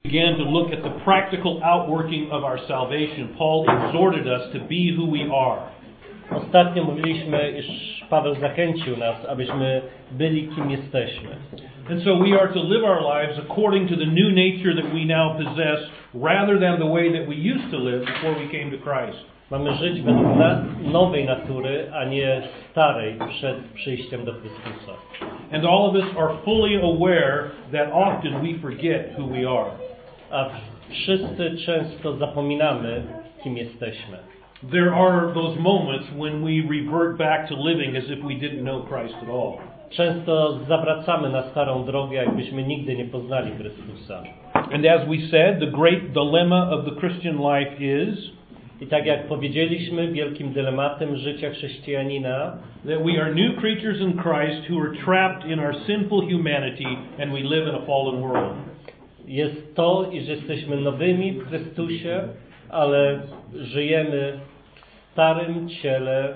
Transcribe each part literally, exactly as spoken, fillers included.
began to look at the practical outworking of our salvation, Paul exhorted us to be who we are. Ostatnio mówiliśmy, iż Paweł zachęcił nas, abyśmy byli kim jesteśmy. And so we are to live our lives according to the new nature that we now possess, rather than the way that we used to live before we came to Christ. Mamy żyć według na- nowej natury, a nie starej przed przyjściem do Chrystusa. And all of us are fully aware that often we forget who we are. A wszyscy często zapominamy, kim jesteśmy. There are those moments when we revert back to living as if we didn't know Christ at all. Często zawracamy na starą drogę, jakbyśmy nigdy nie poznali Chrystusa. And as we said, the great dilemma of the Christian life is I tak jak powiedzieliśmy, wielkim dylematem życia chrześcijanina that we are new creatures in Christ who are trapped in our sinful humanity and we live in a fallen world. jest to, iż jesteśmy nowymi w Chrystusie, ale żyjemy w starym ciele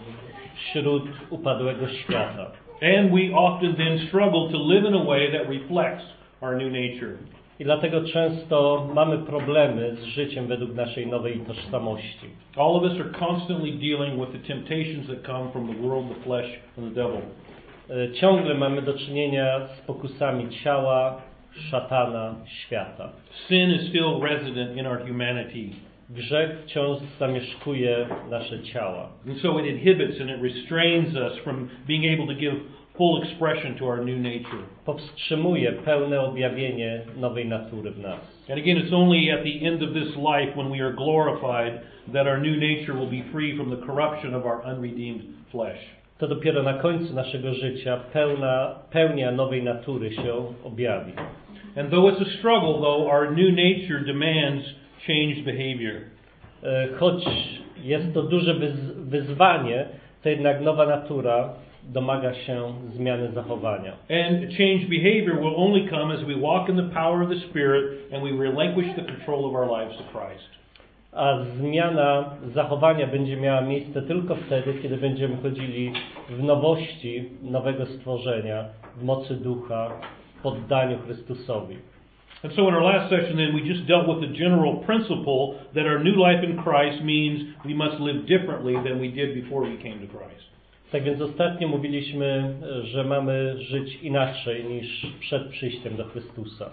wśród upadłego świata. And we often then struggle to live in a way that reflects our new nature. I dlatego często mamy problemy z życiem według naszej nowej tożsamości. All of us are constantly dealing with the temptations that come from the world, the flesh, and the devil. Ciągle mamy do czynienia z pokusami ciała, szatana, świata. Sin is still resident in our humanity. Grzech wciąż zamieszkuje nasze ciała. And so it inhibits and it restrains us from being able to give full expression to our new nature. Powstrzymuje pełne objawienie nowej natury w nas. And again, it's only at the end of this life, when we are glorified, that our new nature will be free from the corruption of our unredeemed flesh. To dopiero na końcu naszego życia pełna, pełnia nowej natury się objawi. And though it's a struggle, though, our new nature demands changed behavior. Choć jest to duże wyz- wyzwanie, to jednak nowa natura domaga się zmiany zachowania. And changed behavior will only come as we walk in the power of the Spirit and we relinquish the control of our lives to Christ. A zmiana zachowania będzie miała miejsce tylko wtedy, kiedy będziemy chodzili w nowości nowego stworzenia, w mocy ducha, w poddaniu Chrystusowi. And so in our last session then we just dealt with the general principle that our new life in Christ means we must live differently than we did before we came to Christ. Tak więc ostatnio mówiliśmy, że mamy żyć inaczej niż przed przyjściem do Chrystusa.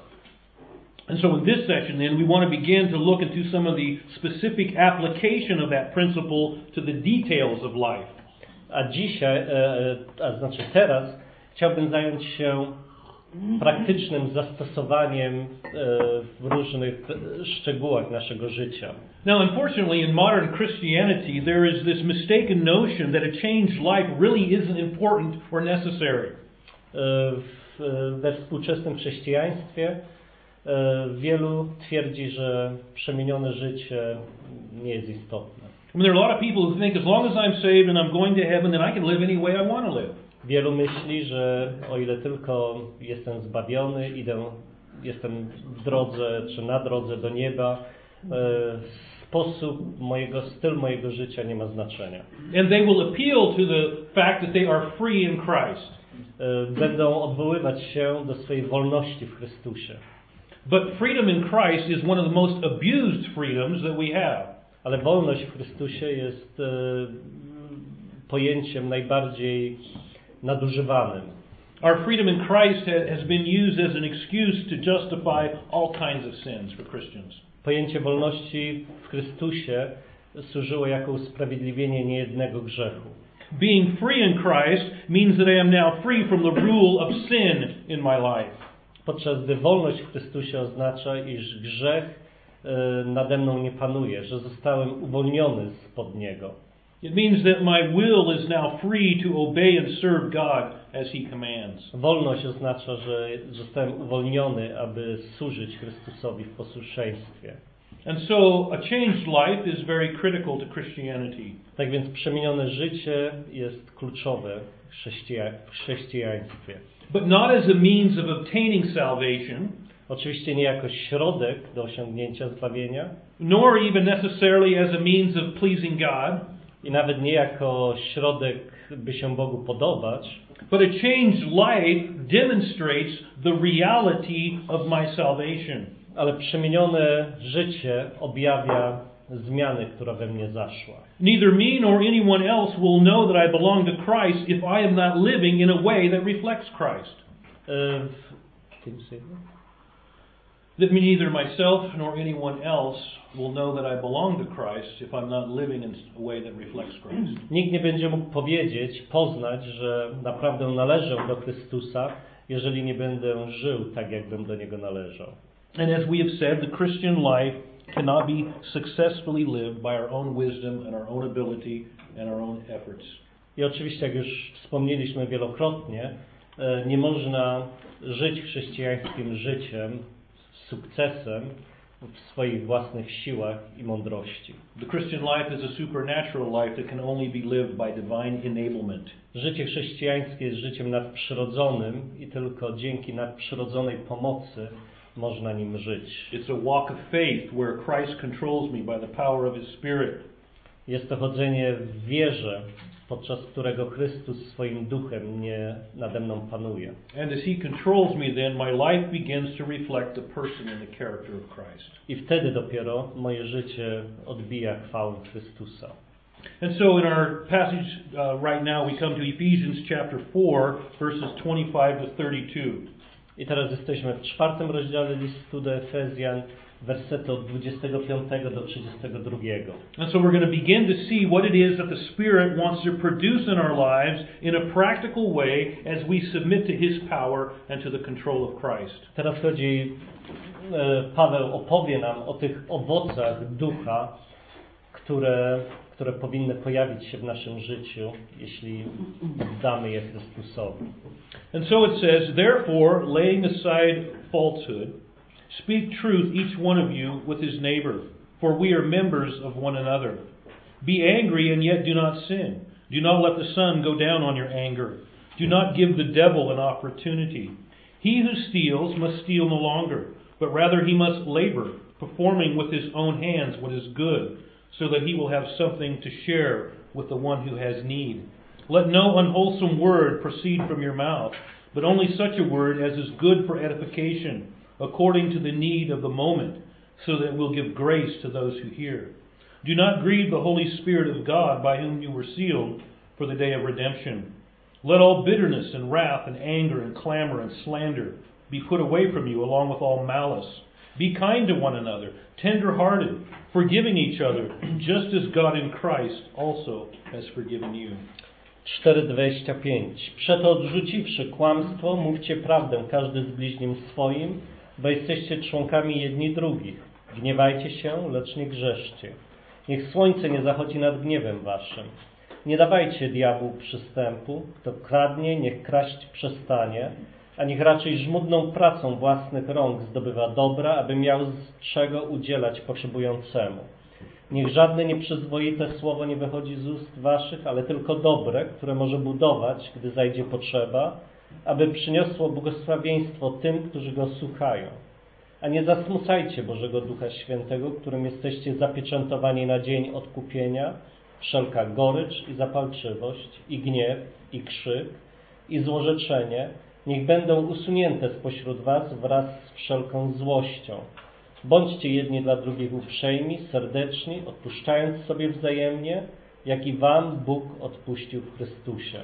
And so in this session then we want to begin to look into some of the specific application of that principle to the details of life. A dzisiaj, a znaczy teraz, chciałbym zająć się praktycznym zastosowaniem w różnych szczegółach naszego życia. Now, unfortunately, in modern Christianity, there is this mistaken notion that a changed life really isn't important or necessary. We współczesnym chrześcijaństwie wielu twierdzi, że przemienione życie nie jest istotne. I mean, there are a lot of people who think as long as I'm saved and I'm going to heaven, then I can live any way I want to live. Wielu myśli, że o ile tylko jestem zbawiony, idę, jestem w drodze czy na drodze do nieba, sposób mojego, styl mojego życia nie ma znaczenia. And they will appeal to the fact that they are free in Christ. Będą odwoływać się do swojej wolności w Chrystusie. But freedom in Christ is one of the most abused freedoms that we have. Ale wolność w Chrystusie jest pojęciem najbardziej nadużywanym. Our freedom in Christ has been used as an excuse to justify all kinds of sins for Christians. Pojęcie wolności w Chrystusie służyło jako usprawiedliwienie niejednego grzechu. Being free in Christ means that I am now free from the rule of sin in my life. Podczas gdy wolność w Chrystusie oznacza, iż grzech nade mną nie panuje, że zostałem uwolniony spod niego. It means that my will is now free to obey and serve God as He commands. Wolność oznacza, że zostałem uwolniony, aby służyć Chrystusowi w posłuszeństwie. And so a changed life is very critical to Christianity. Tak więc przemienione życie jest kluczowe w, chrześcija- w chrześcijaństwie. But not as a means of obtaining salvation. Oczywiście nie jako środek do osiągnięcia zbawienia. Nor even necessarily as a means of pleasing God. I nawet nie jako środek, by się Bogu podobać. But a changed life demonstrates the reality of my salvation. ale przemienione życie objawia zmiany, która we mnie zaszła. Neither me nor anyone else will know that I belong to Christ if I am not living in a way that reflects Christ. Uh, That neither myself nor anyone else will know that I belong to Christ if I'm not living in a way that reflects Christ. Nikt nie będzie mógł powiedzieć, poznać, że naprawdę należę do Chrystusa, jeżeli nie będę żył tak, jakbym do Niego należał. And as we have said, the Christian life cannot be successfully lived by our own wisdom and our own ability and our own efforts. I oczywiście, jak już wspomnieliśmy wielokrotnie, nie można żyć chrześcijańskim życiem z sukcesem w swoich własnych siłach i mądrości. The Christian life is a supernatural life that can only be lived by divine enablement. Życie chrześcijańskie jest życiem nadprzyrodzonym i tylko dzięki nadprzyrodzonej pomocy można nim żyć. It's a walk of faith where Christ controls me by the power of His Spirit. Jest to chodzenie w wierze, podczas którego Chrystus swoim duchem nie nade mną panuje. And as He controls me, then my life begins to reflect the person and the character of Christ. I wtedy dopiero moje życie odbija chwałę Chrystusa. And so in our passage uh, right now we come to Ephesians chapter four, verses twenty-five to thirty-two. I teraz jesteśmy w czwartym rozdziale listu do Efezjan, wersety od dwudziestego piątego do trzydziestego drugiego. And so we're going to begin to see what it is that the Spirit wants to produce in our lives in a practical way as we submit to His power and to the control of Christ. Teraz chodzi, Paweł opowie nam o tych owocach ducha, które, które powinny pojawić się w naszym życiu, jeśli damy je Chrystusowi. And so it says, therefore, laying aside falsehood, speak truth each one of you with his neighbor, for we are members of one another. Be angry and yet do not sin. Do not let the sun go down on your anger. Do not give the devil an opportunity. He who steals must steal no longer, but rather he must labor, performing with his own hands what is good, so that he will have something to share with the one who has need. Let no unwholesome word proceed from your mouth, but only such a word as is good for edification, according to the need of the moment, so that it will give grace to those who hear. Do not grieve the Holy Spirit of God, by whom you were sealed for the day of redemption. Let all bitterness and wrath and anger and clamor and slander be put away from you, along with all malice. Be kind to one another, tender-hearted, forgiving each other, just as God in Christ also has forgiven you. cztery dwadzieścia pięć. Przeto odrzuciwszy kłamstwo, mówcie prawdę każdy z bliźnim swoim, bo jesteście członkami jedni drugich. Gniewajcie się, lecz nie grzeszcie. Niech słońce nie zachodzi nad gniewem waszym. Nie dawajcie diabłu przystępu. Kto kradnie, niech kraść przestanie, a niech raczej żmudną pracą własnych rąk zdobywa dobra, aby miał z czego udzielać potrzebującemu. Niech żadne nieprzyzwoite słowo nie wychodzi z ust waszych, ale tylko dobre, które może budować, gdy zajdzie potrzeba, aby przyniosło błogosławieństwo tym, którzy go słuchają. A nie zasmucajcie Bożego Ducha Świętego, którym jesteście zapieczętowani na dzień odkupienia. Wszelka gorycz i zapalczywość, i gniew, i krzyk, i złorzeczenie niech będą usunięte spośród was wraz z wszelką złością. Bądźcie jedni dla drugich uprzejmi, serdeczni, odpuszczając sobie wzajemnie, jak i wam Bóg odpuścił w Chrystusie.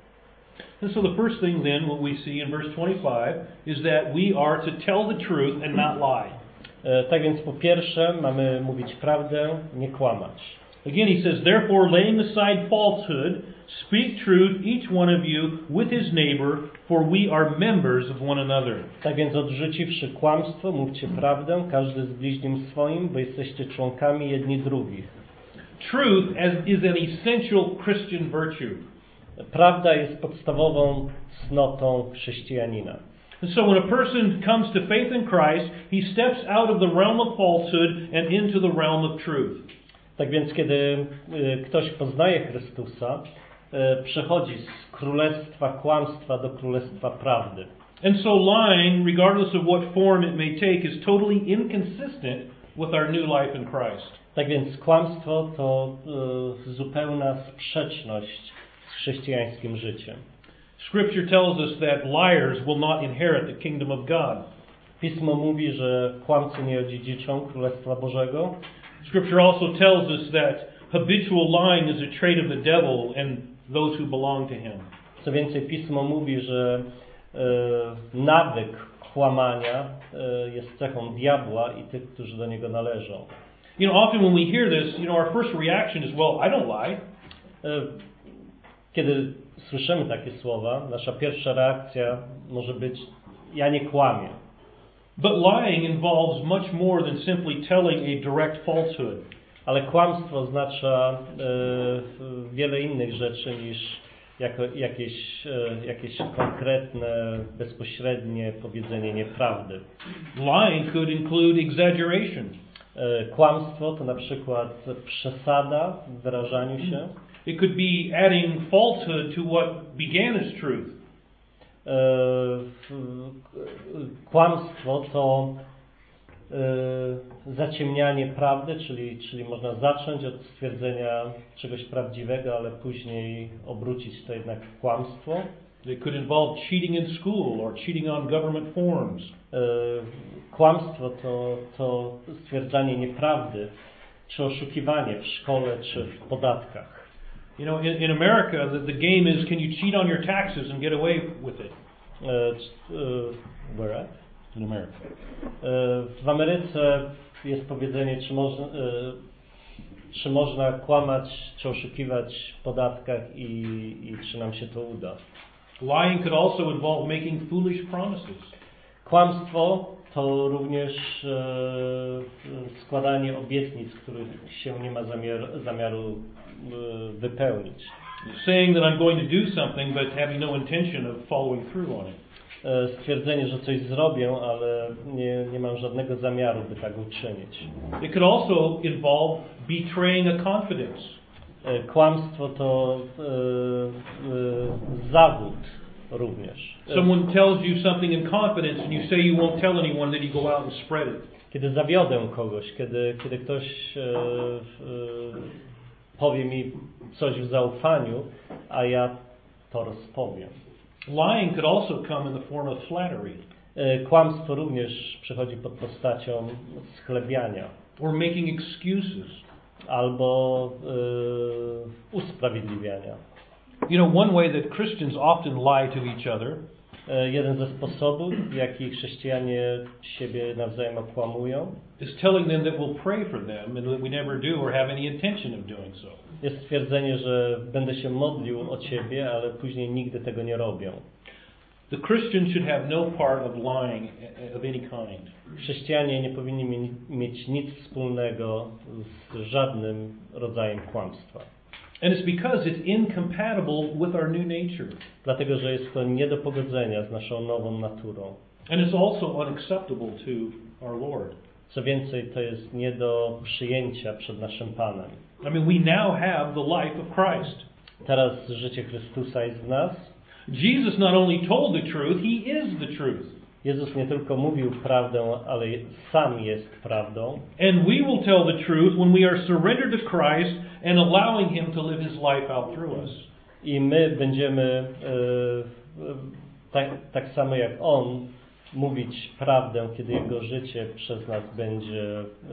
And so the first thing then, what we see in verse twenty-five, is that we are to tell the truth and not lie. E, tak więc po pierwsze mamy mówić prawdę, nie kłamać. Again he says, therefore laying aside falsehood, speak truth each one of you with his neighbor, for we are members of one another. Tak więc odrzuciwszy kłamstwo, mówcie prawdę, każdy z bliźnim swoim, bo jesteście członkami jedni drugich. Truth as is an essential Christian virtue. Prawda jest podstawową cnotą chrześcijanina. And so when a person comes to faith in Christ, he steps out of the realm of falsehood and into the realm of truth. Tak więc kiedy ktoś poznaje Chrystusa, przechodzi z królestwa kłamstwa do królestwa prawdy. And so lying, regardless of what form it may take, is totally inconsistent with our new life in Christ. Tak więc kłamstwo to y, zupełna sprzeczność z chrześcijańskim życiem. Scripture tells us that liars will not inherit the kingdom of God. Pismo mówi, że kłamcy nie odziedziczą Królestwa Bożego. Scripture also tells us that habitual lying is a trait of the devil and those who belong to him. Co więcej, Pismo mówi, że e, nawyk kłamania e, jest cechą diabła i tych, którzy do niego należą. You know, often when we hear this, you know, our first reaction is, well, I don't lie. E, kiedy słyszymy takie słowa, nasza pierwsza reakcja może być: ja nie kłamię. But lying involves much more than simply telling a direct falsehood. Ale kłamstwo oznacza e, wiele innych rzeczy niż jako, jakieś, e, jakieś konkretne, bezpośrednie powiedzenie nieprawdy. Lying could include exaggeration. E, kłamstwo to na przykład przesada w wyrażaniu się. It could be adding falsehood to what began as truth. E, kłamstwo to e, zaciemnianie prawdy, czyli, czyli można zacząć od stwierdzenia czegoś prawdziwego, ale później obrócić to jednak w kłamstwo. It could involve cheating in school or cheating on government forms. E, kłamstwo to, to stwierdzanie nieprawdy, czy oszukiwanie w szkole, czy w podatkach. You know, in, in America, the, the game is, can you cheat on your taxes and get away with it? E, e, where at? In America. E, w Ameryce jest powiedzenie, czy można, e, czy można kłamać, czy oszukiwać w podatkach i, i czy nam się to uda. Lying could also involve making foolish promises. Kłamstwo to również e, składanie obietnic, których się nie ma zamiar, zamiaru e, wypełnić. Saying that I'm going to do something but having no intention of following through on it. E, stwierdzenie, że coś zrobię, ale nie, nie mam żadnego zamiaru, by tak uczynić. It could also involve betraying a confidence. E, kłamstwo to e, e, zawód również. E, Someone tells you something in confidence and you say you won't tell anyone, then you go out and spread it. Kiedy zawiodę kogoś, kiedy, kiedy ktoś e, e, powie mi coś w zaufaniu, a ja to rozpowiem. Lying could also come in the form of flattery. E, kłamstwo również przychodzi pod postacią schlebiania Or making excuses. albo e, usprawiedliwiania. You know, one way that Christians often lie to each other E, jeden ze sposobów, w jaki chrześcijanie siebie nawzajem okłamują, is telling them that we'll pray for them and that we never do or have any intention of doing so. jest stwierdzenie, że będę się modlił o ciebie, ale później nigdy tego nie robią. The Christian should have no part of lying of any kind. Chrześcijanie nie powinni mi- mieć nic wspólnego z żadnym rodzajem kłamstwa. And it's because it's incompatible with our new nature. Dlatego, że jest to nie do pogodzenia z naszą nową naturą. And it's also unacceptable to our Lord. Co więcej, to jest nie do przyjęcia przed naszym Panem. I mean, we now have the life of Christ. Teraz życie Chrystusa jest w nas. Jesus not only told the truth, He is the truth. Jezus nie tylko mówił prawdę, ale sam jest prawdą. And we will tell the truth when we are surrendered to Christ and allowing Him to live His life out through us. I my będziemy e, e, tak, tak samo jak On mówić prawdę, kiedy Jego życie przez nas będzie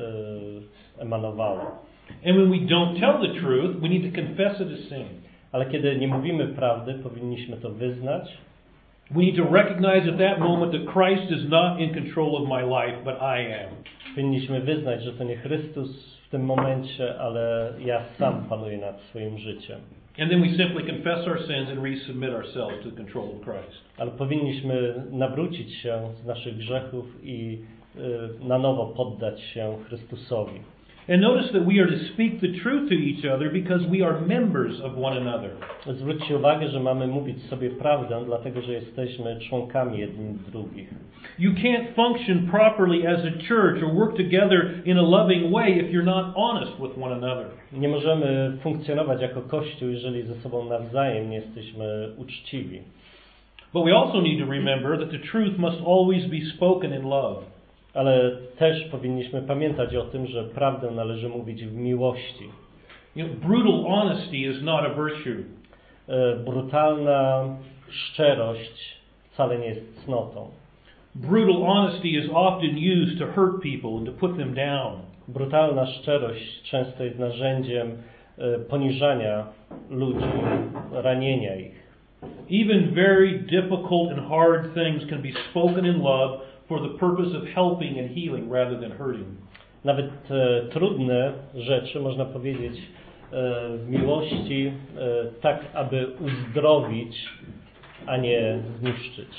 e, emanowało. And when we don't tell the truth, we need to confess it as sin. Ale kiedy nie mówimy prawdy, powinniśmy to wyznać. We need to recognize at that moment that Christ is not in control of my life, but I am. Powinniśmy wyznać, że to nie Chrystus w tym momencie, ale ja sam panuję nad swoim życiem. And then we simply confess our sins and resubmit ourselves to the control of Christ. Ale powinniśmy nawrócić się z naszych grzechów i y, na nowo poddać się Chrystusowi. And notice that we are to speak the truth to each other because we are members of one another. Zwróćcie uwagę, że mamy mówić sobie prawdę, dlatego że jesteśmy członkami jedni drugich. You can't function properly as a church or work together in a loving way if you're not honest with one another. Nie możemy funkcjonować jako Kościół, jeżeli ze sobą nawzajem nie jesteśmy uczciwi. But we also need to remember that the truth must always be spoken in love. Ale też powinniśmy pamiętać o tym, że prawdę należy mówić w miłości. You know, brutal honesty is not a virtue. E, brutalna szczerość wcale nie jest cnotą. Brutal honesty is often used to hurt people and to put them down. Brutalna szczerość często jest narzędziem e, poniżania ludzi, ranienia ich. Even very difficult and hard things can be spoken in love for the purpose of helping and healing rather than hurting. Nawet e, trudne rzeczy można powiedzieć e, w miłości e, tak, aby uzdrowić, a nie zniszczyć.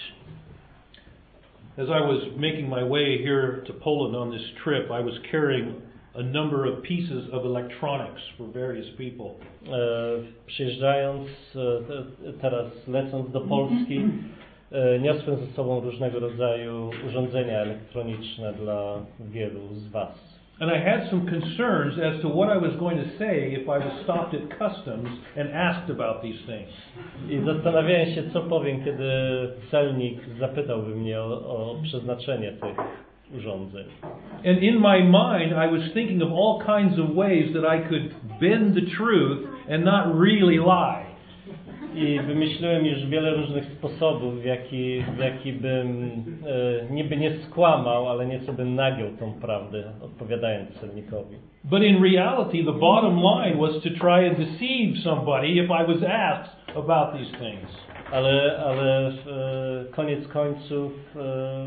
As I was making my way here to Poland on this trip, I was carrying a number of pieces of electronics for various people. E, przyjeżdżając, e, teraz lecąc do Polski, e, niosłem ze sobą różnego rodzaju urządzenia elektroniczne dla wielu z Was. And I had some concerns as to what I was going to say if I was stopped at customs and asked about these things. I zastanawiałem się, co powiem, kiedy celnik zapytałby mnie o, o przeznaczenie tych urządzeń. And in my mind, I was thinking of all kinds of ways that I could bend the truth and not really lie. I wymyśliłem już wiele różnych sposobów, w jaki, w jaki bym e, niby nie skłamał, ale nieco bym nagiął tą prawdę, odpowiadając celnikowi. But in reality, the bottom line was to try and deceive somebody if I was asked about these things. Ale, ale e, koniec końców e,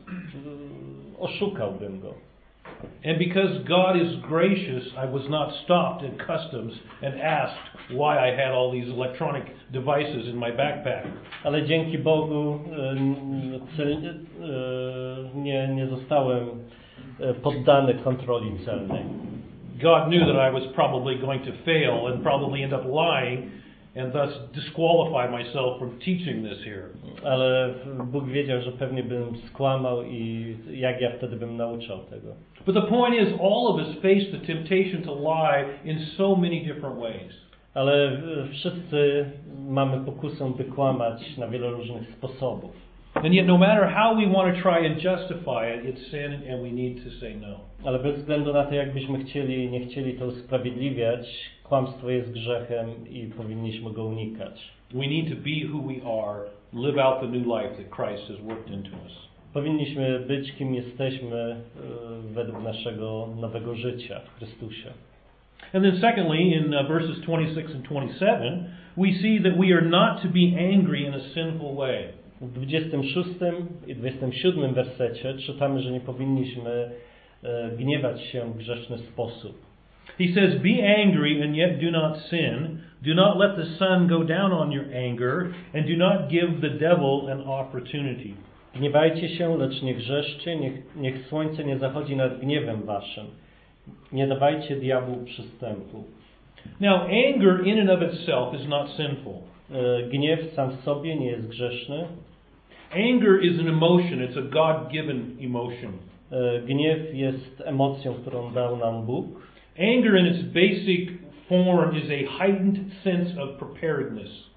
oszukałbym go. And because God is gracious, I was not stopped at customs and asked why I had all these electronic devices in my backpack. Ale dzięki Bogu e, cel, e, nie, nie zostałem e, poddany kontroli celnej. God knew that I was probably going to fail and probably end up lying and thus disqualify myself from teaching this here. Ale Bóg wiedział, że pewnie bym skłamał i jak ja wtedy bym nauczał tego. But the point is, all of us face the temptation to lie in so many different ways. Ale wszyscy mamy pokusę, by kłamać na wiele różnych sposobów. And yet, no matter how we want to try and justify it, it's sin and we need to say no. Ale bez względu na to, jakbyśmy chcieli, nie chcieli to usprawiedliwiać, kłamstwo jest grzechem i powinniśmy go unikać. We need to be who we are, live out the new life that Christ has worked into us. Powinniśmy być, kim jesteśmy według naszego nowego życia w Chrystusie. And then secondly, in uh, verses twenty-six and twenty-seven, we see that we are not to be angry in a sinful way. W dwudziestym szóstym i dwudziestym siódmym wersecie czytamy, że nie powinniśmy e, gniewać się w grzeszny sposób. He says, "Be angry and yet do not sin. Do not let the sun go down on your anger, and do not give the devil an opportunity." Gniewajcie się, lecz nie grzeszcie, niech, niech słońce nie zachodzi nad gniewem waszym. Nie dawajcie diabłu przystępu. Now, anger in and of itself is not sinful. E, gniew sam w sobie nie jest grzeszny. Anger is an emotion. It's a God-given emotion. E, gniew jest emocją, którą dał nam Bóg. Anger in its basic form is a heightened sense of preparedness.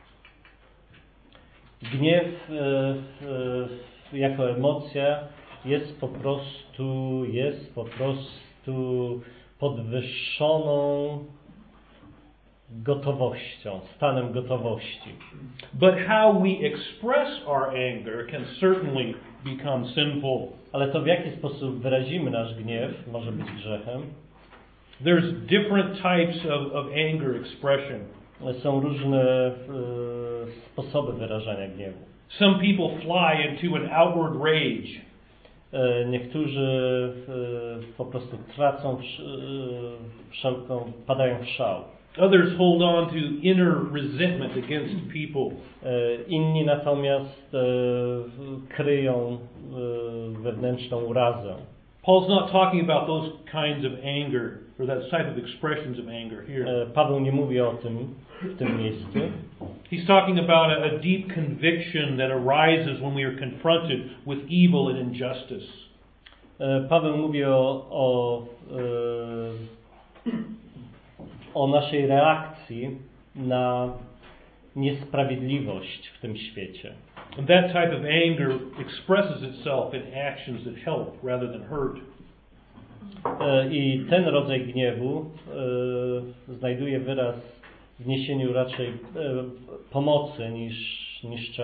Gniew e, e, jako emocja jest po prostu jest po prostu podwyższoną gotowością, stanem gotowości. But how we express our anger can certainly become sinful. Ale to, w jaki sposób wyrazimy nasz gniew, może być grzechem. There's different types of, of anger expression. Są różne e, sposoby wyrażania gniewu. Some people fly into an outward rage. E, niektórzy e, po prostu tracą wsz, e, wszelką, padają w szał. Others hold on to inner resentment against people. E, inni natomiast e, kryją e, wewnętrzną urazę. Paul's not talking about those kinds of anger or that type of expressions of anger here. E, Paweł nie mówi o tym w tym miejscu. He's talking about a, a deep conviction that arises when we are confronted with evil and injustice. E, Paweł mówi o, o, e, o naszej reakcji na niesprawiedliwość w tym świecie. And that type of anger expresses itself in actions that help rather than hurt. E, I ten rodzaj gniewu e, znajduje wyraz w niesieniu raczej e, pomocy niż niszczenia.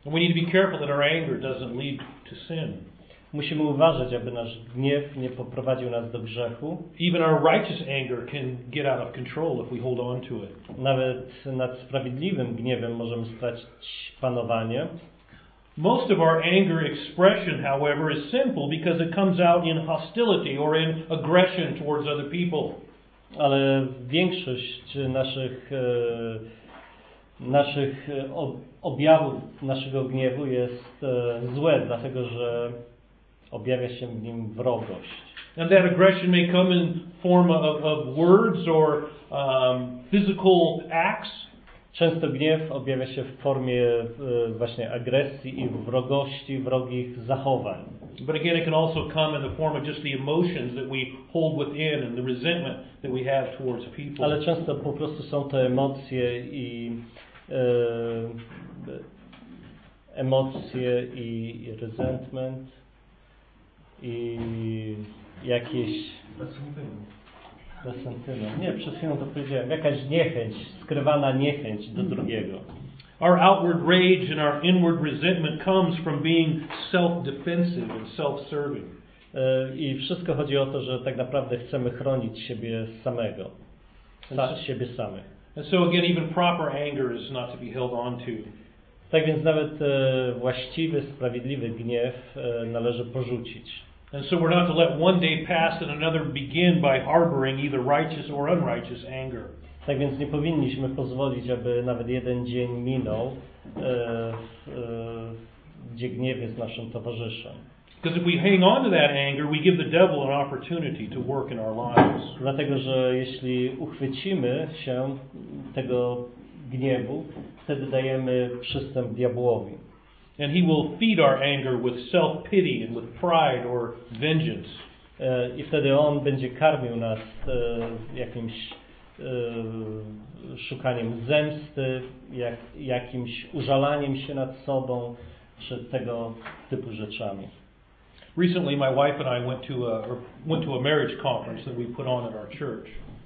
And we need to be careful that our anger doesn't lead to sin. Musimy uważać, aby nasz gniew nie poprowadził nas do grzechu. Even our righteous anger can get out of control if we hold on to it. Nawet nad sprawiedliwym gniewem możemy stracić panowanie. Most of our anger expression, however, is sinful because it comes out in hostility or in aggression towards other people. Ale większość naszych e, naszych objawów naszego gniewu jest e, złe, dlatego że objawia się w nim wrogość. And that aggression may come in form of, of words or um, physical acts. Często gniew objawia się w formie e, właśnie agresji i wrogości, wrogich zachowań. But again, it can also come in the form of just the emotions that we hold within and the resentment that we have towards people. Ale często po prostu są to emocje i e, emocje i, i resentment i jakieś resentyment. Nie, przed chwilą to powiedziałem. Jakaś niechęć, skrywana niechęć do drugiego. Our outward rage and our inward resentment comes from being self-defensive and self-serving. I wszystko chodzi o to, że tak naprawdę chcemy chronić siebie samego. Sa, siebie samych. And so again, even proper anger is not to be held on to. Tak więc nawet e, właściwy, sprawiedliwy gniew e, należy porzucić. And so we're not to let one day pass and another begin by harboring either righteous or unrighteous anger. Tak więc nie powinniśmy pozwolić, aby nawet jeden dzień minął, e, e, gdzie gniew jest naszym towarzyszem. Because if we hang on to that anger, we give the devil an opportunity to work in our lives. Dlatego, że jeśli uchwycimy się tego gniewu, wtedy dajemy przystęp diabłowi. And he will feed our anger with self-pity and with pride or vengeance. E, I wtedy on będzie karmił nas e, jakimś e, szukaniem zemsty, jak, jakimś użalaniem się nad sobą, czy tego typu rzeczami. Recently, my wife and I went to a or went to a marriage conference that we put on at our church.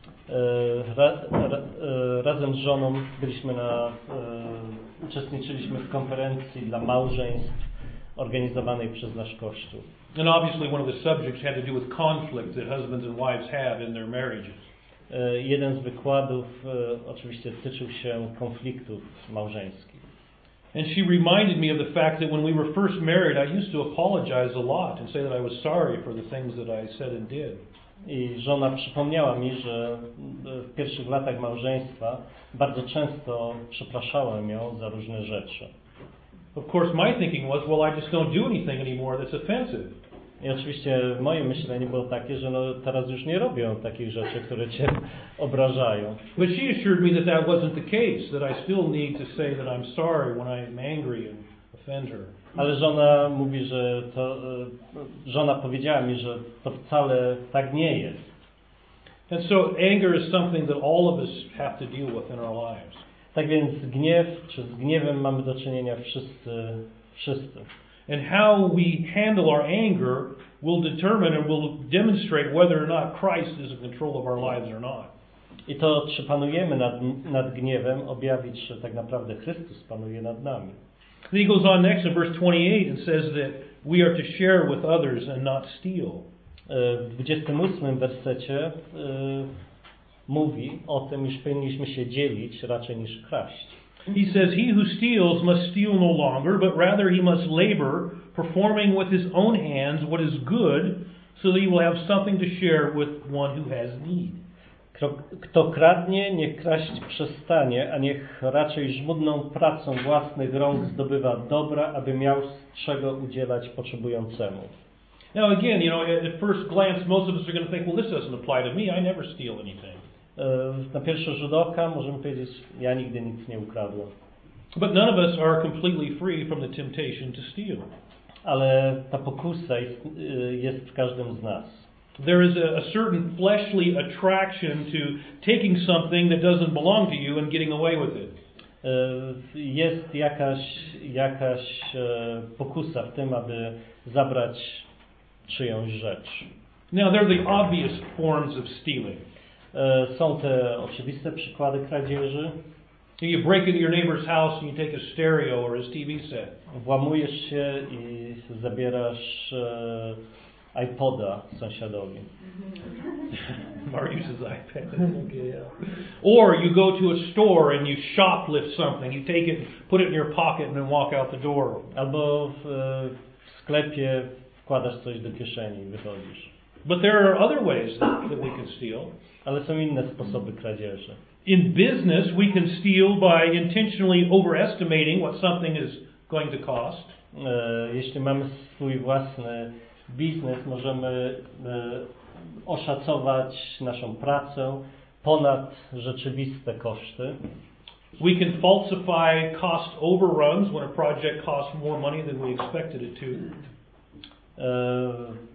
Ra, ra, razem z żoną byliśmy na, uczestniczyliśmy w konferencji dla małżeństw organizowanej przez nasz Kościół. And obviously, one of the subjects had to do with conflict that husbands and wives have in their marriages. Jeden z wykładów oczywiście tyczył się konfliktów małżeńskich. And she reminded me of the fact that when we were first married, I used to apologize a lot and say that I was sorry for the things that I said and did. I żona przypomniała mi, że w pierwszych latach małżeństwa bardzo często przepraszałem ją za różne rzeczy. Of course, my thinking was, well, I just don't do anything anymore that's offensive. I oczywiście moje myślenie było takie, że no teraz już nie robią takich rzeczy, które cię obrażają. But she assured me that that wasn't the case, that I still need to say that I'm sorry when I'm angry and offend her. Ale żona mówi, że to żona powiedziała mi, że to wcale tak nie jest. And so anger is something that all of us have to deal with in our lives. Tak więc gniew, czy z gniewem mamy do czynienia wszyscy, wszyscy. And how we handle our anger will determine and will demonstrate whether or not Christ is in control of our lives or not. I to, czy panujemy nad, nad gniewem, objawić, że tak naprawdę Chrystus panuje nad nami. Then he goes on next in verse twenty-eight and says that we are to share with others and not steal. W dwudziestym ósmym wersecie y, mówi o tym, iż powinniśmy się dzielić raczej niż kraść. He says, he who steals must steal no longer, but rather he must labor, performing with his own hands what is good, so that he will have something to share with one who has need. Kto kradnie, niech kraść przestanie, a niech raczej żmudną pracą własnych rąk zdobywa dobra, aby miał z czego udzielać potrzebującemu. Now again, you know, at first glance, most of us are going to think, well, this doesn't apply to me. I never steal anything. Na pierwszy rzut oka możemy powiedzieć, ja nigdy nic nie ukradłem. But none of us are completely free from the temptation to steal. Ale ta pokusa jest, jest w każdym z nas. There is a, a certain fleshly attraction to taking something that doesn't belong to you and getting away with it. Jest jakaś, jakaś pokusa w tym, aby zabrać czyjąś rzecz. Now, they're the obvious forms of stealing. Są te oczywiste przykłady kradzieży. You break into your neighbor's house and you take his stereo or his T V set. Włamujesz się i zabierasz e, iPoda sąsiadowi. Mark uses iPad. Okay, yeah. Or you go to a store and you shoplift something. You take it, put it in your pocket and then walk out the door. Albo w, w sklepie wkładasz coś do kieszeni i wychodzisz. But there are other ways that, that we can steal. Ale są inne sposoby kradzieży. In business, we can steal by intentionally overestimating what something is going to cost. E, jeśli mamy swój własny biznes, możemy e, oszacować naszą pracę ponad rzeczywiste koszty. We can falsify cost overruns when a project costs more money than we expected it to. E,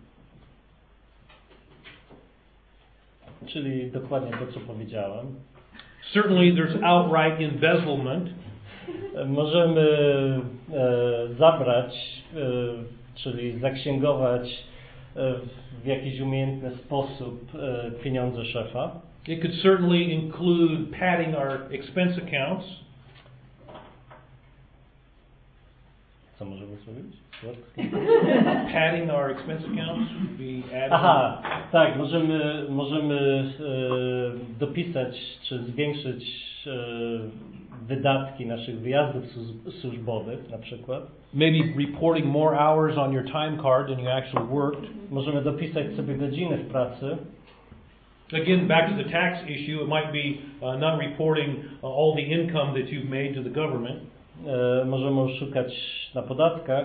czyli dokładnie to, co powiedziałem. Certainly there's outright embezzlement. Możemy e, zabrać, e, czyli zaksięgować e, w jakiś umiejętny sposób e, pieniądze szefa. It could certainly include padding our expense accounts. Co możemy zrobić? Padding our expense accounts would be adding. Aha, tak, możemy, możemy e, dopisać czy zwiększyć e, wydatki naszych wyjazdów służbowych na przykład. Maybe reporting more hours on your time card than you actually worked. Możemy dopisać sobie godziny w pracy. Again, back to the tax issue, it might be uh, not reporting uh, all the income that you've made to the government. E, możemy oszukać na podatkach.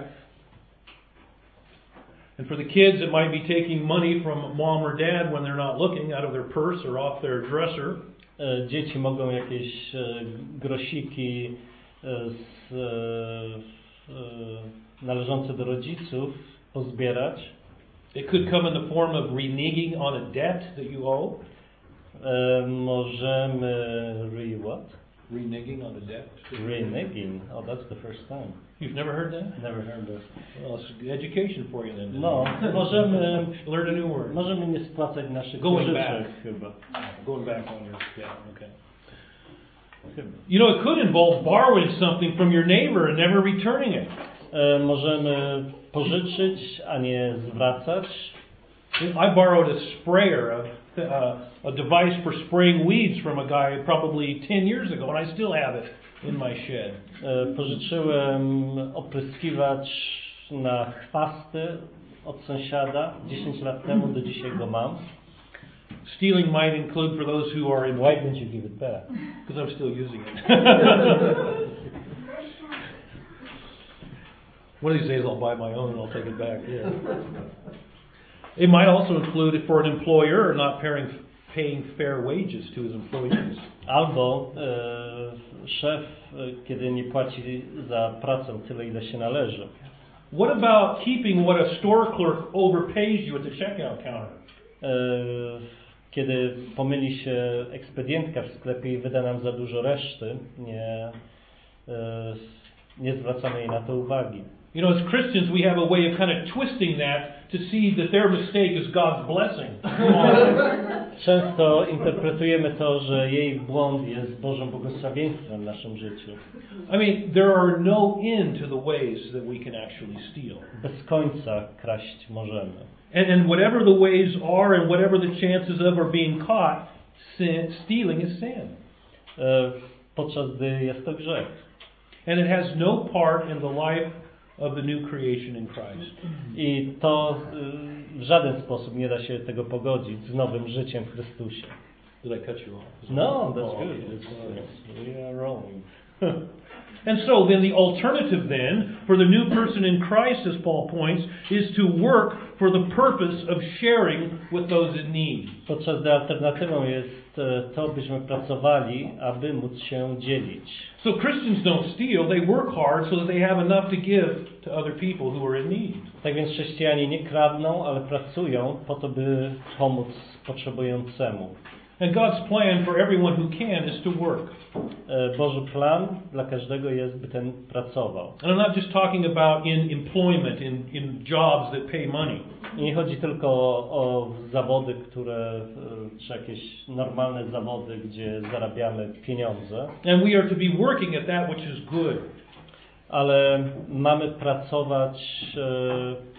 And for the kids, it might be taking money from mom or dad when they're not looking out of their purse or off their dresser. E, dzieci mogą jakieś e, grosiki e, z, e, e, należące do rodziców pozbierać. It could come in the form of reneging on a debt that you owe. E, możemy re what? Reneging on a debt. Reneging. Oh, that's the first time. You've never heard that? Never heard of. Well, it's education for you then. No, możemy Learn a new word. możemy nie spłacać naszych Going pożyczek back. chyba. Going back on your yeah, okay. Chyba. You know, it could involve borrowing something from your neighbor and never returning it. E, możemy pożyczyć, a nie zwracać. I borrowed a sprayer, a, a, a device for spraying weeds from a guy probably ten years ago, and I still have it in my shed. E, pożyczyłem opryskiwacz na chwasty od sąsiada dziesięć lat temu, do dzisiaj go mam. Stealing might include for those who are in... Why didn't you give it back? Because I'm still using it. One of these days I'll buy my own and I'll take it back. Yeah. It might also include for an employer not paying, paying fair wages to his employees. Albo e, szef, e, kiedy nie płaci za pracę tyle, ile się należy. What about keeping what a store clerk overpays you at the checkout counter? E, kiedy pomyli się ekspedientka w sklepie i wyda nam za dużo reszty, nie, e, nie zwracamy jej na to uwagi. You know, as Christians, we have a way of kind of twisting that to see that their mistake is God's blessing. Często interpretujemy to, że jej błąd jest Bożym błogosławieństwem w naszym życiu. I mean, there are no end to the ways that we can actually steal. Bez końca kraść możemy. And, and whatever the ways are and whatever the chances of our being caught, sin, stealing is sin. E, podczas gdy jest to grzech. And it has no part in the life of the new creation in Christ. I to y, w żaden sposób nie da się tego pogodzić z nowym życiem w Chrystusie. Did I cut you off? No, that's good. It's, it's, we are rolling. And so then the alternative then for the new person in Christ, as Paul points, is to work for the purpose of sharing with those in need. Podczas gdy alternatywą jest e, to, byśmy pracowali, aby móc się dzielić. So Christians don't steal, they work hard so that they have enough to give to other people who are in need. Tak więc chrześcijanie nie kradną, ale pracują po to, by pomóc potrzebującemu. And God's plan for everyone who can is to work. Boży plan dla każdego jest, by ten pracował. And I'm not just talking about in employment, in, in jobs that pay money. I nie chodzi tylko o, o zawody, które, czy jakieś normalne zawody, gdzie zarabiamy pieniądze. And we are to be working at that which is good. Ale mamy pracować e,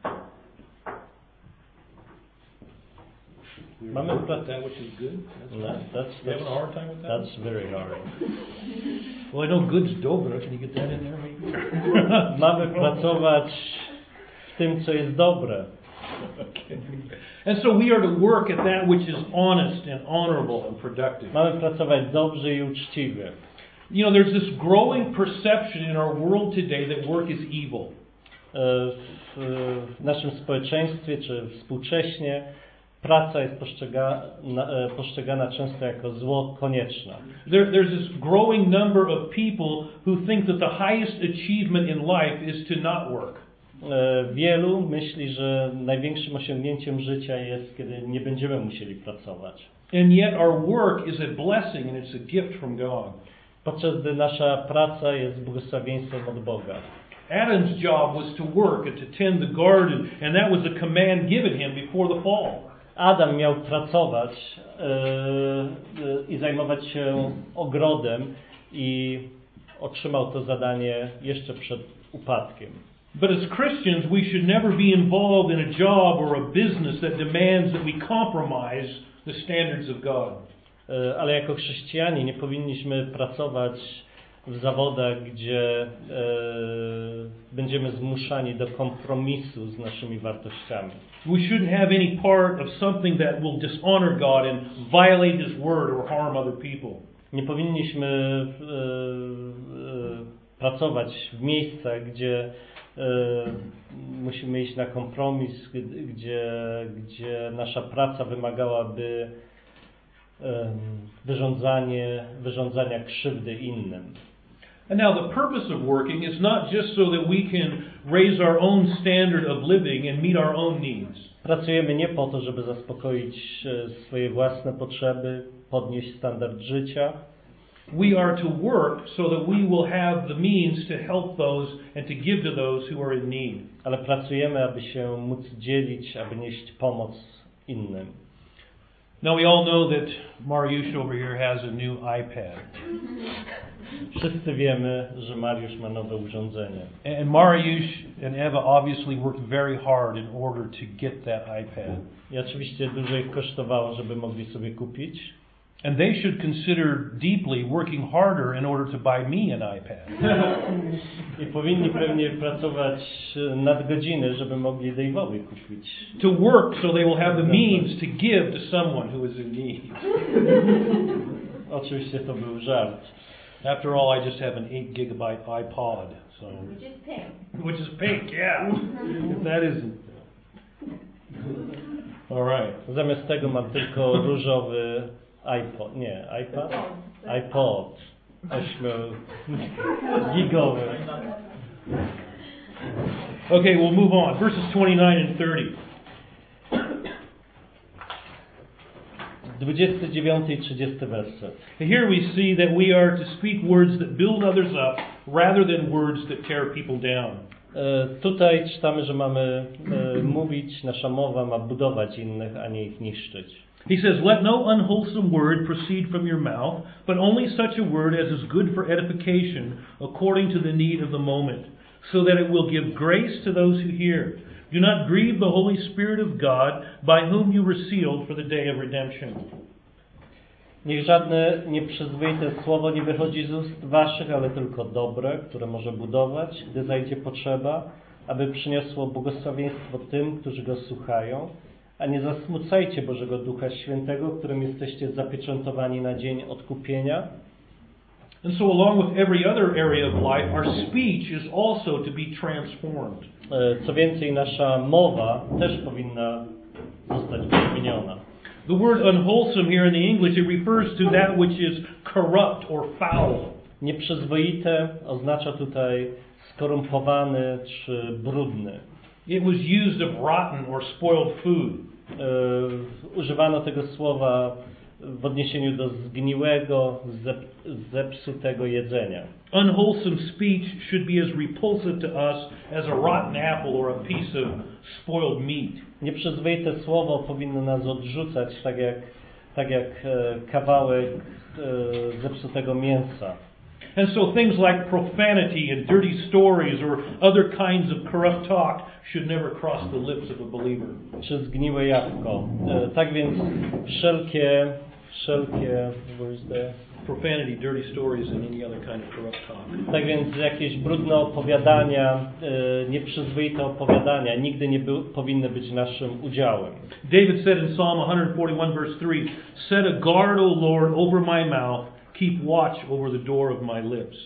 Mamy that which is good. That's, no, that's, you having a hard time with that? That's very hard. Well, I know good's dobra. Can you get that in there, maybe? Mamy pracować w tym, co jest dobre. Okay. And so we are to work at that which is honest and honorable and productive. Mamy pracować dobrze i uczciwie. You know, there's this growing perception in our world today that work is evil. W, w naszym społeczeństwie, czy współcześnie, praca jest postrzegana, postrzegana często jako zło konieczne. There, there's this growing number of people who think that the highest achievement in life is to not work. Wielu myśli, że największym osiągnięciem życia jest, kiedy nie będziemy musieli pracować. And yet our work is a blessing and it's a gift from God. Podczas gdy nasza praca jest błogosławieństwem od Boga. Adam's job was to work and to tend the garden, and that was a command given him before the fall. Adam miał pracować e, e, i zajmować się ogrodem i otrzymał to zadanie jeszcze przed upadkiem. But as Christians, we should never be involved in a job or a business that demands that we compromise the standards of God. E, ale jako chrześcijanie nie powinniśmy pracować w zawodach, gdzie e, będziemy zmuszani do kompromisu z naszymi wartościami. We shouldn't have any part of something that will dishonor God and violate His word or harm other people. Nie powinniśmy e, e, pracować w miejscach, gdzie e, musimy iść na kompromis, gdzie, gdzie nasza praca wymagałaby e, wyrządzanie, wyrządzania krzywdy innym. And now the purpose of working is not just so that we can raise our own standard of living and meet our own needs. Pracujemy nie po to, żeby zaspokoić swoje własne potrzeby, podnieść standard życia. We are to work so that we will have the means to help those and to give to those who are in need. Ale pracujemy, aby się móc dzielić, aby nieść pomoc innym. Now we all know that Mariusz over here has a new iPad. Wszyscy wiemy, że Mariusz ma nowe urządzenie. And Mariusz and Eva obviously worked very hard in order to get that iPad. I oczywiście dużo ich kosztowało, żeby mogli sobie kupić. And they should consider deeply working harder in order to buy me an iPad. I powinni pewnie pracować nadgodziny, żeby mogli Dave'owi kupić. To work so they will have the means to give to someone who is in need. Oczywiście to był żart. After all, I just have an eight gigabyte iPod, so Which is pink. which is pink, yeah. If that isn't. All right. Zamiast tego mam tylko różowy iPod, nie, iPad? iPod. ośmiogigowy. Okay, we'll move on. Verses twenty-nine and thirty. dwudziesty dziewiąty i trzydziesty werset. Here we see that we are to speak words that build others up rather than words that tear people down. E, tutaj czytamy, że mamy e, mówić, nasza mowa ma budować innych, a nie ich niszczyć. He says, "Let no unwholesome word proceed from your mouth, but only such a word as is good for edification, according to the need of the moment, so that it will give grace to those who hear. Do not grieve the Holy Spirit of God, by whom you were sealed for the day of redemption." Niech żadne nieprzyzwoite słowo nie wychodzi z ust waszych, ale tylko dobre, które może budować, gdy zajdzie potrzeba, aby przyniosło błogosławieństwo tym, którzy go słuchają. A nie zasmucajcie Bożego Ducha Świętego, którym jesteście zapieczętowani na dzień odkupienia. And so along with every other area of life, our speech is also to be transformed. Co więcej, nasza mowa też powinna zostać przemieniona. The word unwholesome here in the English, it refers to that which is corrupt or foul. Nieprzyzwoite oznacza tutaj skorumpowany czy brudny. It was used of rotten or spoiled food. E, używano tego słowa w odniesieniu do zgniłego, zep, zepsutego jedzenia. Unwholesome speech should be as repulsive to us as a rotten apple or a piece of spoiled meat. Nieprzyzwoite słowo powinno nas odrzucać, tak jak, tak jak e, kawałek e, zepsutego mięsa. And so things like profanity and dirty stories or other kinds of corrupt talk should never cross the lips of a believer. Czy zgniłe jabłko. E, tak więc wszelkie, wszelkie, where's the... Profanity, dirty stories and any other kind of corrupt talk. Tak więc jakieś brudne opowiadania, e, nieprzyzwoite opowiadania nigdy nie by, powinny być naszym udziałem. David said in Psalm one forty-one verse three, "Set a guard, O Lord, over my mouth, keep watch over the door of my lips."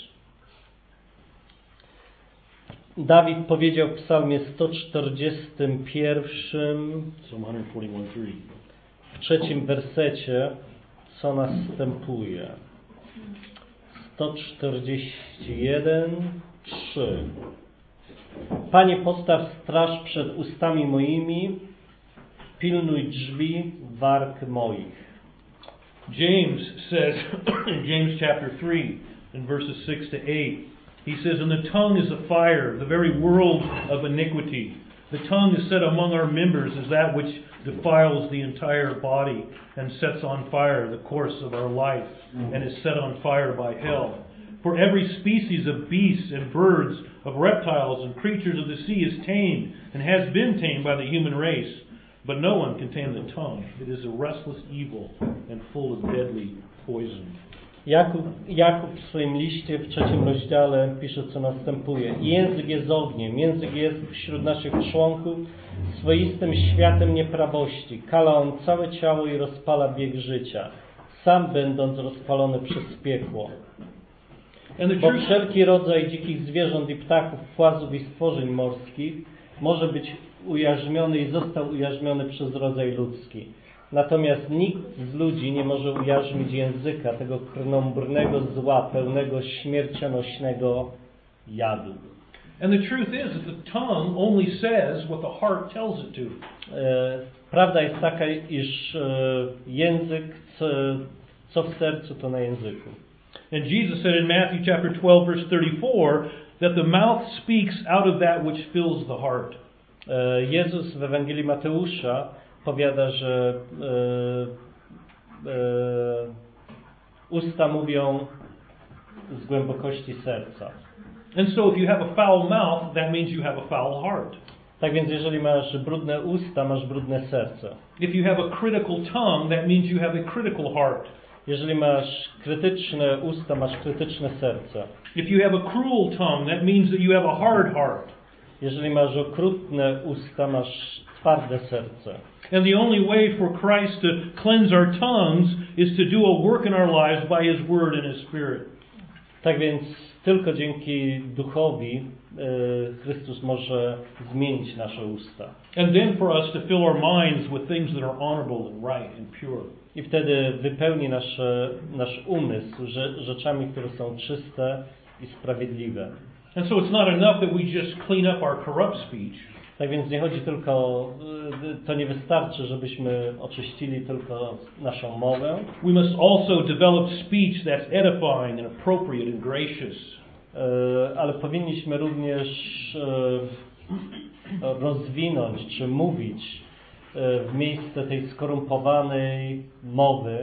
Dawid powiedział w Psalmie sto czterdziestym pierwszym, Psalm one forty-one three. w trzecim wersecie, co następuje. sto czterdzieści jeden trzy. Panie, postaw straż przed ustami moimi, pilnuj drzwi warg moich. James says in James chapter three in verses six to eight, he says, "And the tongue is a fire, the very world of iniquity. The tongue is set among our members as that which defiles the entire body and sets on fire the course of our life and is set on fire by hell. For every species of beasts and birds, of reptiles and creatures of the sea is tamed and has been tamed by the human race. But no one can tame the tongue. It is a restless evil and full of deadly poison." Jakub, Jakub w swoim liście w trzecim rozdziale pisze, co następuje. Język jest ogniem, język jest wśród naszych członków swoistym światem nieprawości. Kala on całe ciało i rozpala bieg życia, sam będąc rozpalony przez piekło. Bo wszelki rodzaj dzikich zwierząt i ptaków, płazów i stworzeń morskich może być ujarzmiony i został ujarzmiony przez rodzaj ludzki. Natomiast nikt z ludzi nie może ujarzmić języka, tego krnąbrnego zła, pełnego śmiercionośnego jadu. And the truth is that the tongue only says what the heart tells it to. E, prawda jest taka, iż e, język, co, co w sercu, to na języku. And Jesus said in Matthew chapter twelve verse thirty-four that the mouth speaks out of that which fills the heart. E, Jezus w Ewangelii Mateusza powiada, że e, e, usta mówią z głębokości serca. And so if you have a foul mouth, that means you have a foul heart. Tak więc jeżeli masz brudne usta, masz brudne serce. If you have a critical tongue, that means you have a critical heart. Jeżeli masz krytyczne usta, masz krytyczne serce. If you have a cruel tongue, that means that you have a hard heart. Jeżeli masz okrutne usta, masz twarde serce. And the only way for Christ to cleanse our tongues is to do a work in our lives by His Word and His Spirit. Tak więc tylko dzięki Duchowi e, Chrystus może zmienić nasze usta. And then for us to fill our minds with things that are honorable and right and pure. I wtedy wypełni nasze, nasz umysł że, rzeczami, które są czyste i sprawiedliwe. And so it's not enough that we just clean up our corrupt speech. Tak więc nie chodzi tylko, to nie wystarczy, żebyśmy oczyścili tylko naszą mowę. We must also develop speech that's edifying and appropriate and gracious. Ale powinniśmy również rozwinąć czy mówić w miejsce tej skorumpowanej mowy,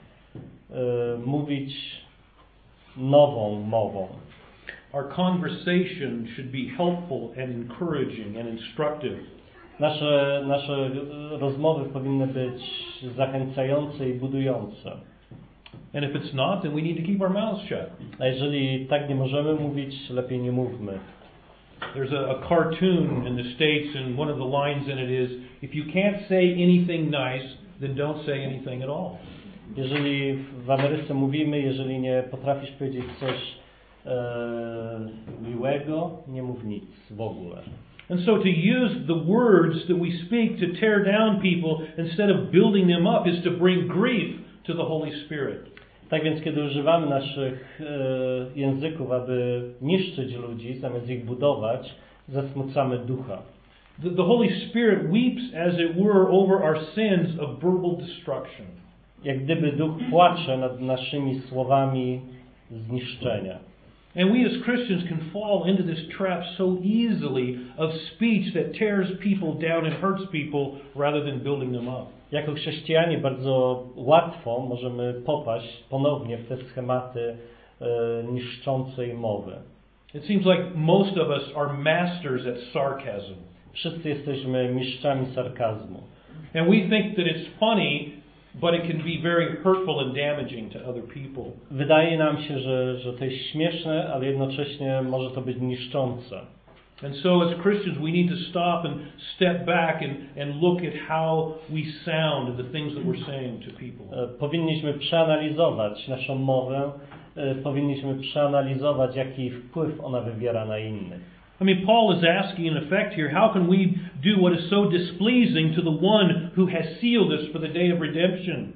mówić nową mową. Our conversation should be helpful and encouraging and instructive. Nasze, nasze rozmowy powinny być zachęcające i budujące. And if it's not, then we need to keep our mouths shut. A jeżeli tak nie możemy mówić, lepiej nie mówmy. There's a, a cartoon in the States, and one of the lines in it is, "If you can't say anything nice, then don't say anything at all." Jeżeli w Ameryce mówimy, jeżeli nie potrafisz powiedzieć coś e, miłego, nie mów nic w ogóle. And so to use the words that we speak to tear down people instead of building them up is to bring grief to the Holy Spirit. Tak więc kiedy używamy naszych e, języków, aby niszczyć ludzi, zamiast ich budować, zasmucamy Ducha. The, the Holy Spirit weeps, as it were, over our sins of verbal destruction. jak gdyby duch płacze nad naszymi słowami zniszczenia. And we as Christians can fall into this trap so easily of speech that tears people down and hurts people rather than building them up. Jako chrześcijanie bardzo łatwo możemy popaść ponownie w te schematy e, niszczącej mowy. It seems like most of us are masters at sarcasm. Wszyscy jesteśmy mistrzami sarkazmu. And we think that it's funny, but it can be very hurtful and damaging to other people. Wydaje nam się, że, że to jest śmieszne, ale jednocześnie może to być niszczące. And so as Christians we need to stop and step back and, and look at how we sound and the things that we're saying to people. Powinniśmy przeanalizować naszą mowę, powinniśmy przeanalizować, jaki wpływ ona wywiera na innych. I mean, Paul is asking in effect here, how can we do what is so displeasing to the one who has sealed us for the day of redemption?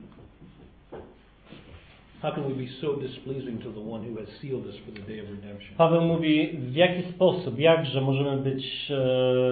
How can we be so displeasing to the one who has sealed us for the day of redemption? Paweł mówi, w jaki sposób, jakże możemy być e,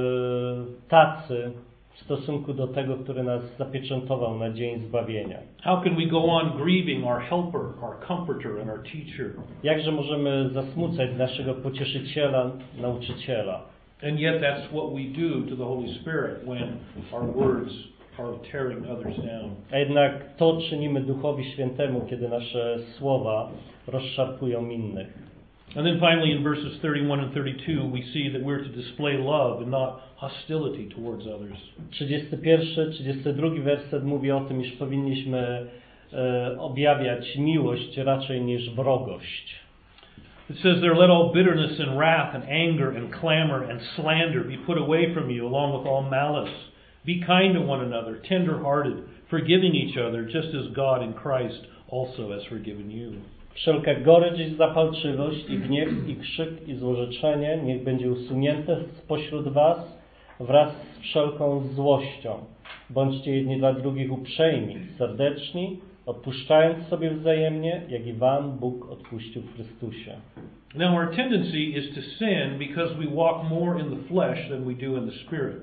tacy w stosunku do tego, który nas zapieczętował na dzień zbawienia. How can we go on grieving our helper, our comforter and our teacher? Jakże możemy zasmucać naszego pocieszyciela, nauczyciela? And yet that's what we do to the Holy Spirit when our words are tearing others down. A jednak to czynimy Duchowi Świętemu, kiedy nasze słowa rozszarpują innych. And then finally in verses thirty-one and thirty-two we see that we're to display love and not hostility towards others. trzydziesty pierwszy, trzydziesty drugi werset mówi o tym, iż powinniśmy e, objawiać miłość raczej niż wrogość. It says there, let all bitterness and wrath and anger and clamor and slander be put away from you along with all malice. Be kind to one another, tender-hearted, forgiving each other just as God in Christ also has forgiven you. Wszelka gorycz i zapalczywość, i gniew, i krzyk, i złorzeczenie niech będzie usunięte spośród was wraz z wszelką złością. Bądźcie jedni dla drugich uprzejmi, serdeczni, odpuszczając sobie wzajemnie, jak i wam Bóg odpuścił w Chrystusie. Now our tendency is to sin because we walk more in the flesh than we do in the spirit.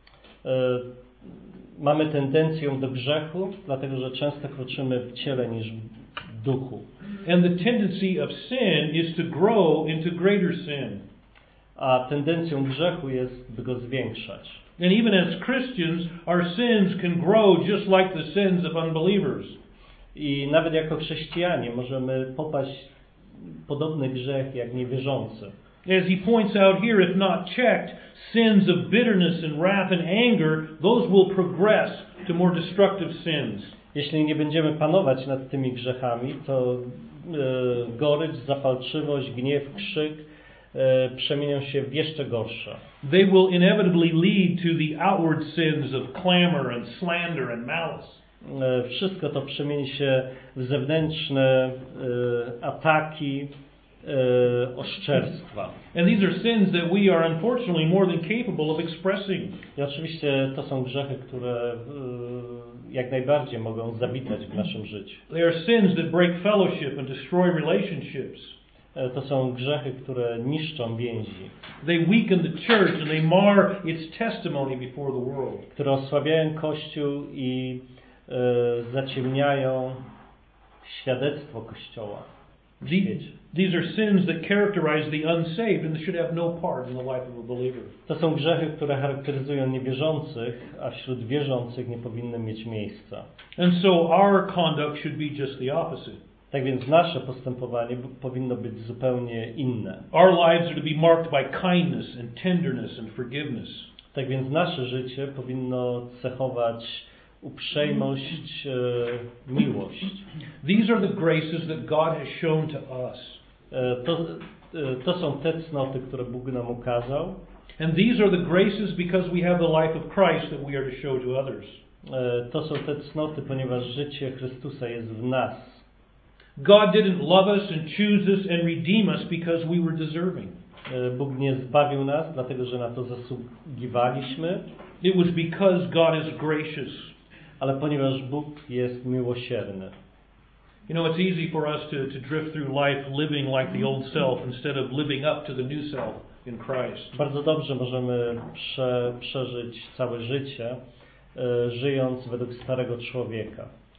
E, mamy tendencję do grzechu, dlatego że często kroczymy w ciele niż w duchu. And the tendency of sin is to grow into greater sin. A tendencją grzechu jest, by go zwiększać. And even as Christians, our sins can grow just like the sins of unbelievers. I nawet jako chrześcijanie możemy popaść w podobny grzech jak niewierzący. As he points out here, if not checked, sins of bitterness and wrath and anger, those will progress to more destructive sins. Jeśli nie będziemy panować nad tymi grzechami, to e, gorycz, zapalczywość, gniew, krzyk e, przemienią się w jeszcze gorsze. They will inevitably lead to the outward sins of clamor and slander and malice. E, wszystko to przemieni się w zewnętrzne e, ataki, e, oszczerstwa. And these are sins that we are unfortunately more than capable of expressing. I oczywiście to są grzechy, które e, jak najbardziej mogą zawitać w naszym życiu. They are sins that break fellowship and destroy relationships. E, to są grzechy, które niszczą więzi. They weaken the church and they mar its testimony before the world. Które osłabiają Kościół i e, zaciemniają świadectwo Kościoła w świecie. These are sins that characterize the unsaved and should have no part in the life of a believer. To są grzechy, które charakteryzują niewierzących, a wśród wierzących nie powinny mieć miejsca. And so our conduct should be just the opposite. Tak więc nasze postępowanie powinno być zupełnie inne. Our lives are to be marked by kindness and tenderness and forgiveness. Tak więc nasze życie powinno cechować uprzejmość, e, miłość. These are the graces that God has shown to us. E, to, e, to są te cnoty, które Bóg nam ukazał. And these are the graces because we have the life of Christ that we are to show to others. E, to są te cnoty, ponieważ życie Chrystusa jest w nas. God didn't love us and choose us and redeem us because we were deserving. E, Bóg nie zbawił nas, dlatego że na to zasługiwaliśmy. It was because God is gracious. Ale ponieważ Bóg jest miłosierny. You know, it's easy for us to, to drift through life living like the old self instead of living up to the new self in Christ. Bardzo dobrze możemy prze, przeżyć całe życie, e, żyjąc według starego człowieka.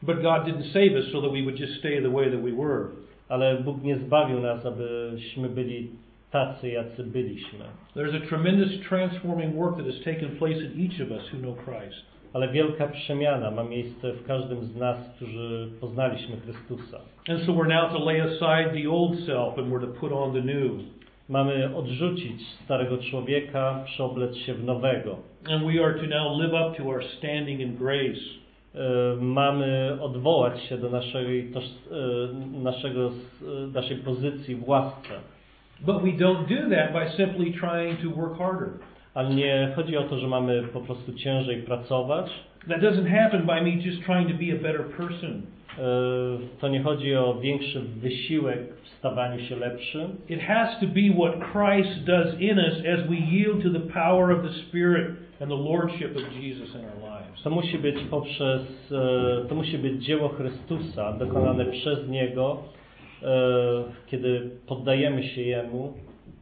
But God didn't save us so that we would just stay the way that we were. Ale Bóg nie zbawił nas, abyśmy byli tacy, jacy byliśmy. There's a tremendous transforming work that has taken place in each of us who know Christ. Ale wielka przemiana ma miejsce w każdym z nas, którzy poznaliśmy Chrystusa. And so we're now to lay aside the old self and we're to put on the new. Mamy odrzucić starego człowieka, przeoblec się w nowego. And we are to now live up to our standing in grace. Mamy odwołać się do naszej, toż, naszego, naszej pozycji w łasce. But we don't do that by simply trying to work harder. Ale nie chodzi o to, że mamy po prostu ciężej pracować. That doesn't happen by me just trying to be a better person. To nie chodzi o większy wysiłek w stawaniu się lepszym. It has to be what Christ does in us as we yield to the power of the Spirit and the lordship of Jesus in our lives. To musi być poprzez, to musi być dzieło Chrystusa dokonane przez Niego, kiedy poddajemy się Jemu,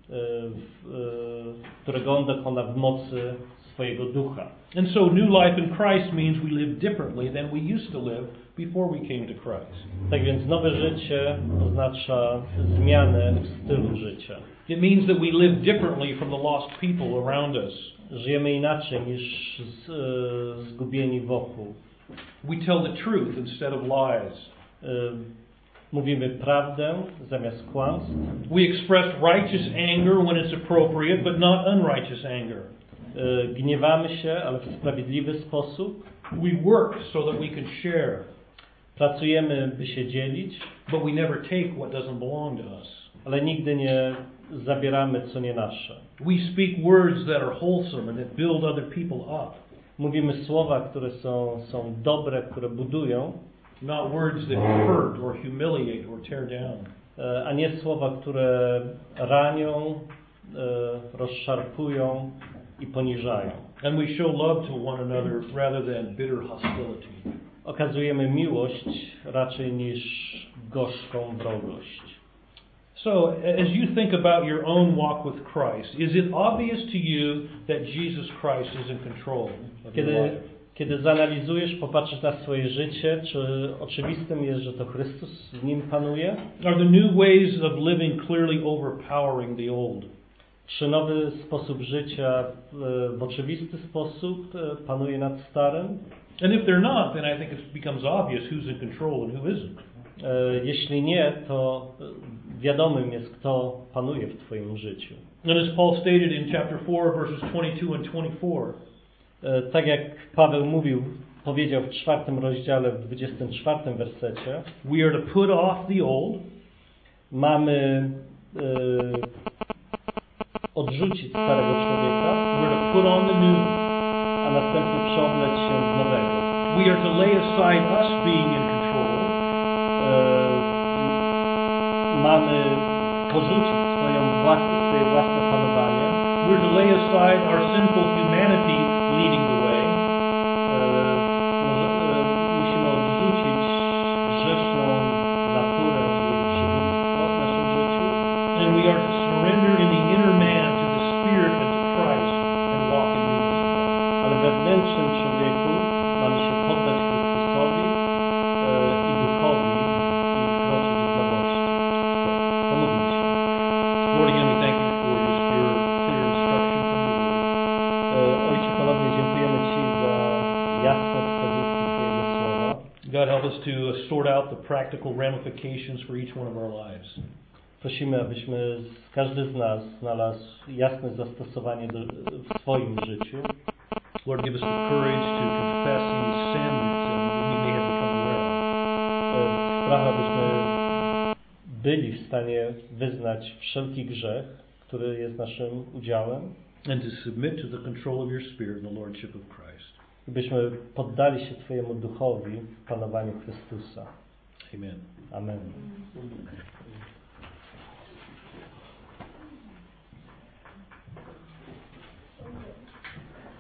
którego On dokona w mocy swojego ducha. And so new life in Christ means we live differently than we used to live before we came to Christ. Tak więc nowe życie oznacza zmianę w stylu życia. It means that we live differently from the lost people around us. Żyjemy inaczej niż z, e, zgubieni wokół. We tell the truth instead of lies. E, mówimy prawdę zamiast kłamstw. We express righteous anger when it's appropriate, but not unrighteous anger. E, gniewamy się, ale w sprawiedliwy sposób. We work so that we can share. Pracujemy, by się dzielić, but we never take what doesn't belong to us. Ale nigdy nie zabieramy, co nie nasze. We speak words that are wholesome and that build other people up. Mówimy słowa, które są, są dobre, które budują. Not words that hurt or humiliate or tear down. A nie słowa, które ranią, rozszarpują i poniżają. And we show love to one another rather than bitter hostility. Okazujemy miłość raczej niż gorzką wrogość. So, as you think about your own walk with Christ, is it obvious to you that Jesus Christ is in control of your Kiedy, life? kiedy zanalizujesz, popatrzysz na swoje życie, czy oczywistym jest, że to Chrystus w nim panuje? Are the new ways of living clearly overpowering the old? Czy nowy sposób życia w oczywisty sposób panuje nad starym? And if they're not, then I think it becomes obvious who's in control and who isn't. Jeśli nie, to wiadomym jest, kto panuje w twoim życiu. And as Paul stated in chapter four, verses twenty-two and twenty-four, tak jak Paweł mówił, powiedział w czwartym rozdziale, w dwudziestym czwartym wersecie, we are to put off the old, mamy e, odrzucić starego człowieka, we're to put on the new, a następnie przeoblec się w nowego. we are to lay aside us being in control, e, mamy porzucić swoją własne, swoje własne panowanie. we're to lay aside our sinful humanity leading the way, E, może, e, musimy odrzucić grzeszną naturę i jej przywództwo w naszym życiu. and we are to surrender in the inner man to the Spirit and to Christ and walk in newness of life. Ale wewnętrznym człowieku mamy się poddać Chrystusowi e, i Duchowi i kroczyć w nowości. Pomódlmy się. Lord, again, we thank you for just your clear instruction from your word. E, Ojcze, ponownie dziękujemy Ci za jasne wskazówki Twojego Słowa. God, help us to sort out the practical ramifications for each one of our lives. Prosimy, abyśmy każdy z nas znalazł jasne zastosowanie do, w swoim życiu. Lord, give us the courage to confess any sin that we may have become aware of. Sprawa, abyśmy byli w stanie wyznać wszelki grzech, który jest naszym udziałem, And to submit to the control of your Spirit and the Lordship of Christ. i byśmy poddali się Twojemu Duchowi w panowaniu Chrystusa. Amen. Amen.